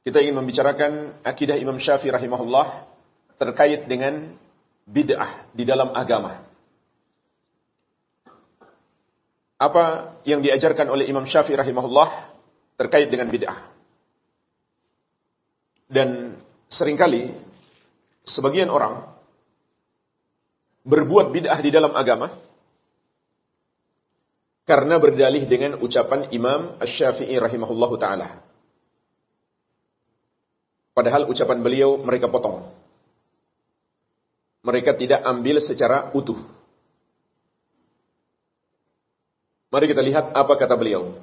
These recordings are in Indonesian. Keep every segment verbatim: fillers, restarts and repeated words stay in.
kita ingin membicarakan akidah Imam Syafi'i rahimahullah terkait dengan bid'ah di dalam agama. Apa yang diajarkan oleh Imam Syafi'i rahimahullah terkait dengan bid'ah. Dan seringkali sebagian orang berbuat bid'ah di dalam agama karena berdalih dengan ucapan Imam Asy-Syafi'i rahimahullahu ta'ala. Padahal ucapan beliau mereka potong. Mereka tidak ambil secara utuh. Mari kita lihat apa kata beliau.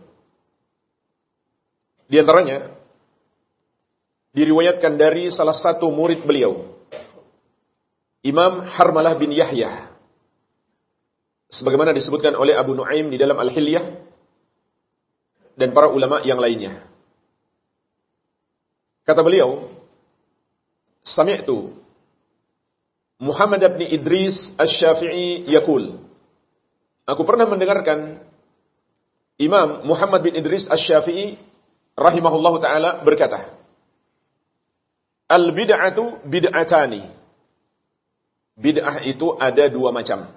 Di antaranya, diriwayatkan dari salah satu murid beliau, Imam Harmalah bin Yahya. Sebagaimana disebutkan oleh Abu Nuaim di dalam Al-Hilyah dan para ulama yang lainnya. Kata beliau, Sami'tu Muhammad bin Idris Asy-Syafi'i yaqul. Aku pernah mendengarkan Imam Muhammad bin Idris Asy-Syafi'i rahimahullahu taala berkata, Al-bid'atu bid'atani. Bid'ah itu ada dua macam.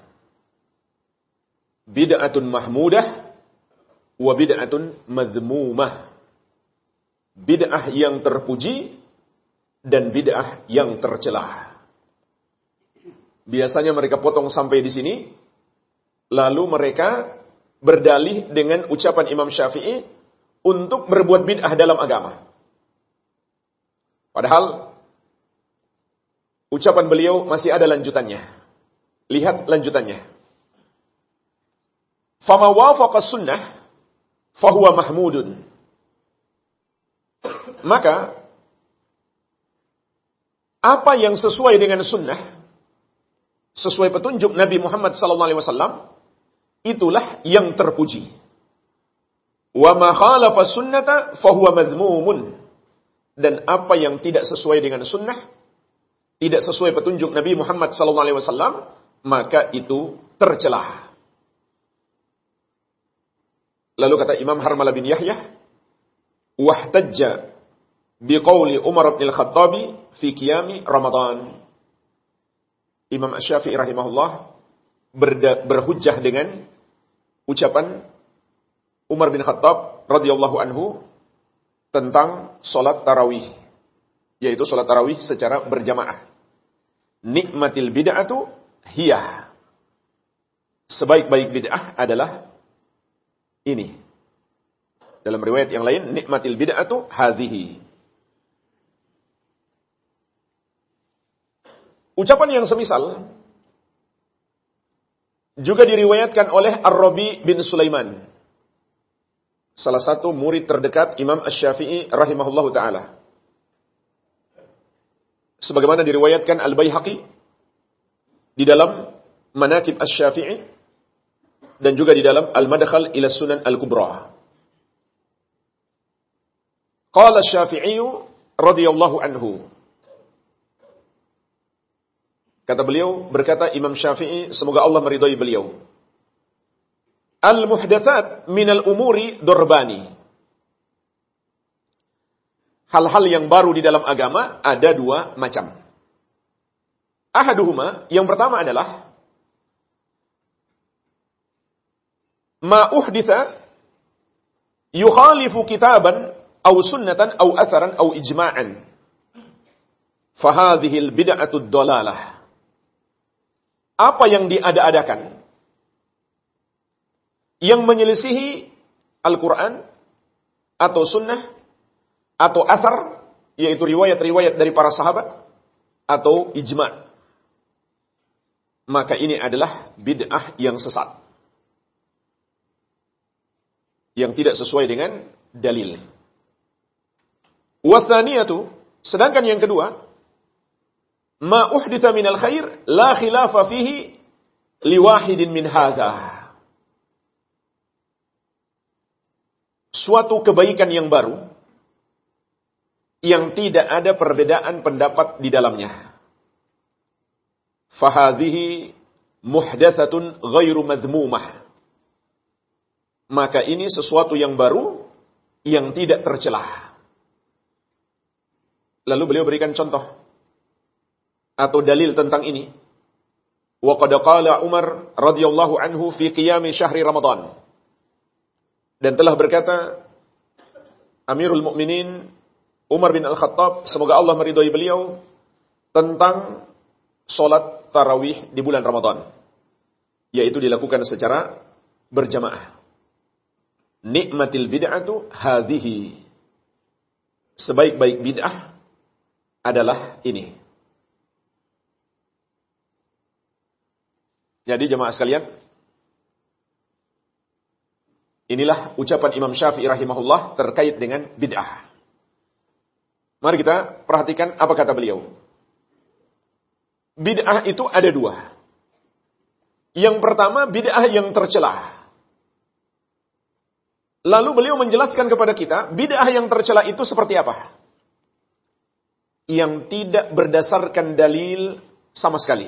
Bid'atun mahmudah wa bid'atun madhmumah. Bid'ah yang terpuji dan bid'ah yang tercelah. Biasanya mereka potong sampai di sini, lalu mereka berdalih dengan ucapan Imam Syafi'i untuk berbuat bid'ah dalam agama. Padahal ucapan beliau masih ada lanjutannya. Lihat lanjutannya. Fama wafaqa sunnah fahuwa mahmudun. Maka apa yang sesuai dengan sunnah, sesuai petunjuk Nabi Muhammad sallallahu alaihi wasallam, itulah yang terpuji. Wa ma khalafa sunnata fahuwa madhmumun. Dan apa yang tidak sesuai dengan sunnah, tidak sesuai petunjuk Nabi Muhammad sallallahu alaihi wasallam, maka itu tercelah. Lalu kata Imam Harmalah bin Yahya, wahtajja biqauli Umar bin Al-Khattabi fi qiyami Ramadan. Imam Asy-Syafi'i rahimahullah berda, berhujjah dengan ucapan Umar bin Khattab radhiyallahu anhu tentang salat tarawih, yaitu salat tarawih secara berjamaah. Nikmatil bid'atu hiya. Sebaik-baik bid'ah adalah ini. Dalam riwayat yang lain, nikmatil bid'atu hadhihi. Ucapan yang semisal juga diriwayatkan oleh Ar-Rabi bin Sulaiman, salah satu murid terdekat Imam Asy-Syafi'i rahimahullahu ta'ala. Sebagaimana diriwayatkan Al-Baihaqi di dalam Manaqib Asy-Syafi'i dan juga di dalam Al-Madkhal ila Sunan Al-Kubra. Qala Asy-Syafi'i radhiyallahu anhu. Kata beliau, berkata Imam Syafi'i, semoga Allah meridhai beliau. Al-muhdatsat minal umuri durbani. Hal-hal yang baru di dalam agama ada dua macam. Ahaduhuma, yang pertama adalah ma uhditsa yukhalifu kitaban aw sunnatan aw atharan aw ijma'an. Fahadhihi al-bid'atu ad-dalalah. Apa yang diada-adakan yang menyelisihi Al-Quran atau sunnah atau athar, yaitu riwayat-riwayat dari para sahabat atau ijma', maka ini adalah bid'ah yang sesat, yang tidak sesuai dengan dalil. Wathaniyatu, sedangkan yang kedua, ma uhditha minal khair la khilafa fihi liwahidin min hadha. Suatu kebaikan yang baru yang tidak ada perbedaan pendapat di dalamnya. Fahadhihi muhdatsatun ghairu madhmumah. Maka ini sesuatu yang baru yang tidak tercelah. Lalu beliau berikan contoh atau dalil tentang ini. Wa qad qala Umar radhiyallahu anhu fi qiyam syahri Ramadan. Dan telah berkata Amirul Mukminin Umar bin Al-Khattab, semoga Allah meridhai beliau, tentang salat tarawih di bulan Ramadan, yaitu dilakukan secara berjamaah. Nikmatil bid'atu hadhihi. Sebaik-baik bid'ah adalah ini. Jadi jemaah sekalian, inilah ucapan Imam Syafi'i rahimahullah terkait dengan bid'ah. Mari kita perhatikan apa kata beliau. Bid'ah itu ada dua. Yang pertama, bid'ah yang tercela. Lalu beliau menjelaskan kepada kita, bid'ah yang tercela itu seperti apa? Yang tidak berdasarkan dalil sama sekali.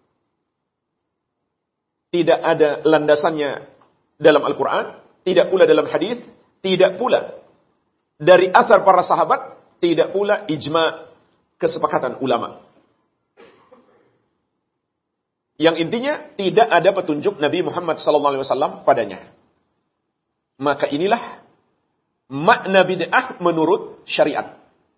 Tidak ada landasannya dalam Al-Quran, tidak pula dalam hadis, tidak pula dari athar para sahabat, tidak pula ijma' kesepakatan ulama. Yang intinya tidak ada petunjuk Nabi Muhammad sallallahu alaihi wasallam padanya. Maka inilah makna bid'ah menurut syariat.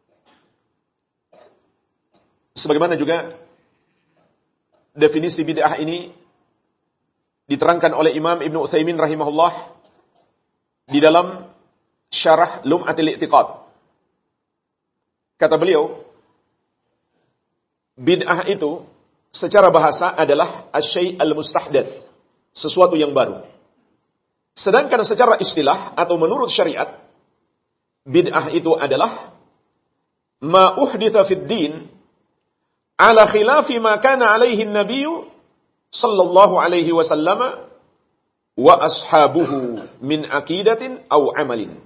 Sebagaimana juga definisi bid'ah ini diterangkan oleh Imam Ibn Utsaimin rahimahullah di dalam Syarah Lum'atil I'tiqad. Kata beliau, bid'ah itu secara bahasa adalah asy-syai' al-mustahdats, sesuatu yang baru. Sedangkan secara istilah atau menurut syariat, bid'ah itu adalah ma uhditsa fid din ala khilafi ma kana alaihi an-nabiyyu sallallahu alaihi wasallam wa ashabuhu min aqidatin aw amalin.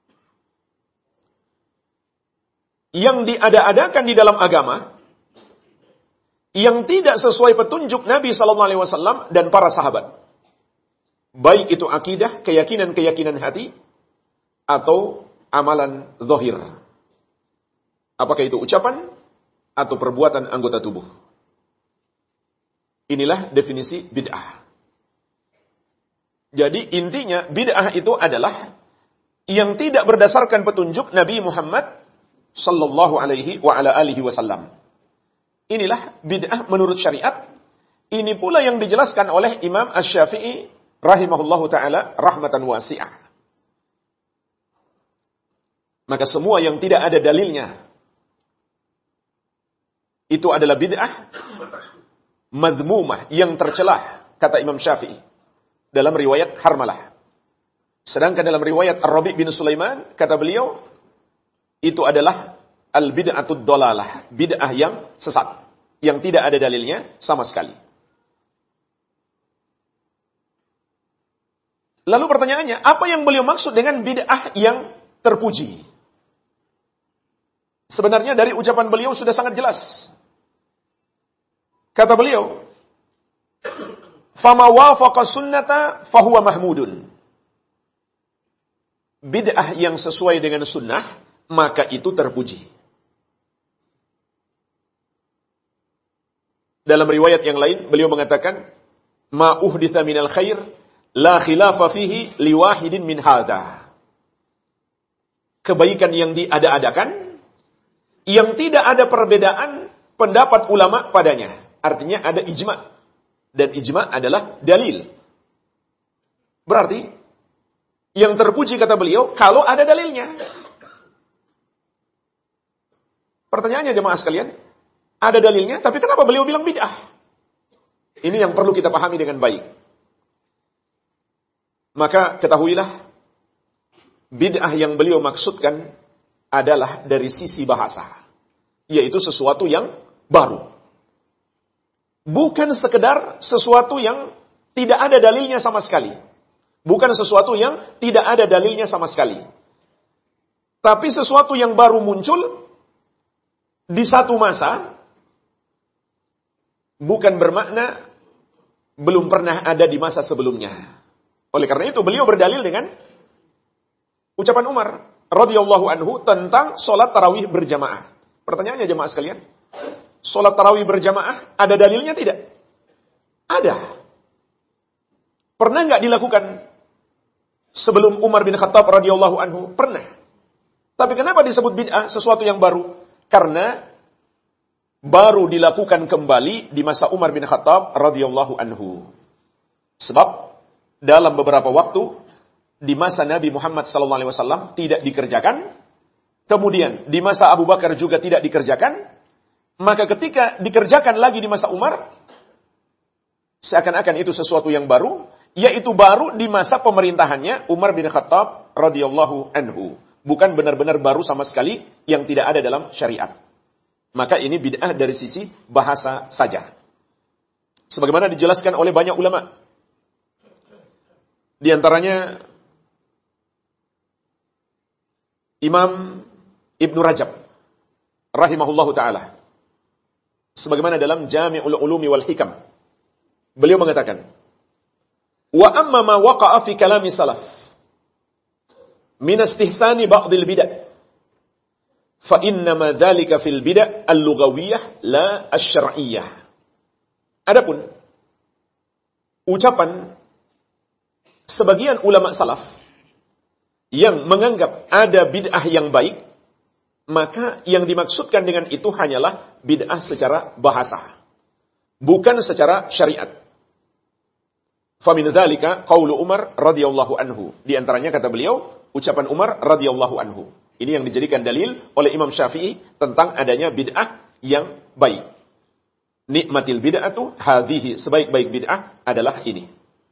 Yang diada-adakan di dalam agama yang tidak sesuai petunjuk Nabi sallallahu alaihi wasallam dan para sahabat. Baik itu akidah, keyakinan-keyakinan hati atau amalan zahir. Apakah itu ucapan atau perbuatan anggota tubuh. Inilah definisi bid'ah. Jadi intinya bid'ah itu adalah yang tidak berdasarkan petunjuk Nabi Muhammad sallallahu alaihi wa ala alihi wasallam. Inilah bid'ah menurut syariat. Ini pula yang dijelaskan oleh Imam Asy-Syafi'i rahimahullahu taala rahmatan wasi'ah. Maka semua yang tidak ada dalilnya itu adalah bid'ah madhmumah, yang tercelah, kata Imam Syafi'i dalam riwayat Harmalah. Sedangkan dalam riwayat Ar-Rabi' bin Sulaiman, kata beliau, itu adalah al-bid'atud dolalah, bid'ah yang sesat, yang tidak ada dalilnya sama sekali. Lalu pertanyaannya, apa yang beliau maksud dengan bid'ah yang terpuji? Sebenarnya dari ucapan beliau sudah sangat jelas. Kata beliau, "Fama wafaqa sunnata fahuwa mahmudun." Bid'ah yang sesuai dengan sunnah, maka itu terpuji. Dalam riwayat yang lain, beliau mengatakan, "Ma uhditsa minal khair, la khilafa fihi liwahidin min hadha." Kebaikan yang diada-adakan, yang tidak ada perbedaan pendapat ulama padanya. Artinya ada ijma. Dan ijma adalah dalil. Berarti, yang terpuji kata beliau, kalau ada dalilnya. Pertanyaannya jemaah sekalian, ada dalilnya, tapi kenapa beliau bilang bid'ah? Ini yang perlu kita pahami dengan baik. Maka ketahuilah, bid'ah yang beliau maksudkan adalah dari sisi bahasa. Yaitu sesuatu yang baru. Bukan sekedar sesuatu yang tidak ada dalilnya sama sekali. Bukan sesuatu yang tidak ada dalilnya sama sekali. Tapi sesuatu yang baru muncul di satu masa, bukan bermakna belum pernah ada di masa sebelumnya. Oleh karena itu beliau berdalil dengan ucapan Umar radhiyallahu anhu tentang sholat tarawih berjamaah. Pertanyaannya jemaah sekalian, sholat tarawih berjamaah ada dalilnya tidak? Ada. Pernah nggak dilakukan sebelum Umar bin Khattab radhiyallahu anhu? Pernah. Tapi kenapa disebut bid'ah, sesuatu yang baru? Karena baru dilakukan kembali di masa Umar bin Khattab radhiyallahu anhu. Sebab dalam beberapa waktu di masa Nabi Muhammad sallallahu alaihi wasallam tidak dikerjakan, kemudian di masa Abu Bakar juga tidak dikerjakan, maka ketika dikerjakan lagi di masa Umar, seakan-akan itu sesuatu yang baru, yaitu baru di masa pemerintahannya Umar bin Khattab radhiyallahu anhu. Bukan benar-benar baru sama sekali yang tidak ada dalam syariat. Maka ini bid'ah dari sisi bahasa saja. Sebagaimana dijelaskan oleh banyak ulama. Di antaranya Imam Ibnu Rajab rahimahullahu ta'ala. Sebagaimana dalam Jami'ul Ulumi wal Hikam. Beliau mengatakan, wa amma ma waqa'a fi kalami salaf min istihsani ba'dil bid'ah fa innama dzalika fil bid'ah al-lughawiyyah la asy-syar'iyyah. Adapun ucapan sebagian ulama salaf yang menganggap ada bid'ah yang baik, maka yang dimaksudkan dengan itu hanyalah bid'ah secara bahasa, bukan secara syariat. Fa min dzalika qaulu Umar radhiyallahu anhu. Di antaranya kata beliau, ucapan Umar radhiyallahu anhu. Ini yang dijadikan dalil oleh Imam Syafi'i tentang adanya bid'ah yang baik. Nikmatil bid'atu hadhihi, sebaik-baik bid'ah adalah ini.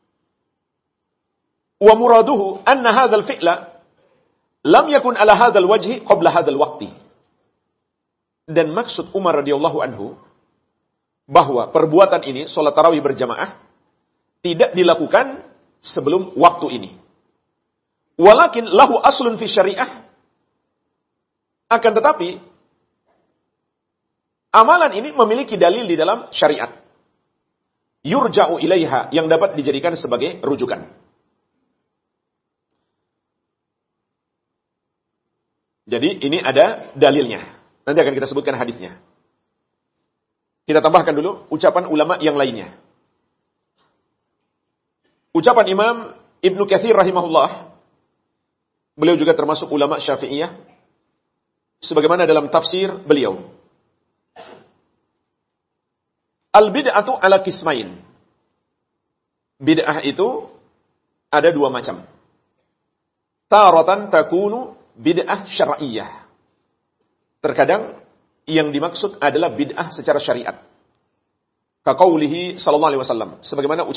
Wa muraduhu anna hadzal fi'la lam yakun ala hadzal wajhi qabla hadzal waqti. Dan maksud Umar radhiyallahu anhu bahwa perbuatan ini, salat tarawih berjamaah, tidak dilakukan sebelum waktu ini. Walakin lahu aslun fi syariah. Akan tetapi amalan ini memiliki dalil di dalam syariat. Yurja'u ilaiha, yang dapat dijadikan sebagai rujukan. Jadi ini ada dalilnya. Nanti akan kita sebutkan hadisnya. Kita tambahkan dulu ucapan ulama yang lainnya. Ucapan Imam Ibnu Katsir rahimahullah. Beliau juga termasuk ulama Syafi'iyah. Sebagaimana dalam tafsir beliau. Al-bid'atu ala qismain. Bid'ah itu ada dua macam. Taratan takunu bid'ah syar'iyyah. Terkadang yang dimaksud adalah bid'ah secara syariat. Kaqaulihi sallallahu alaihi wasallam. Sebagaimana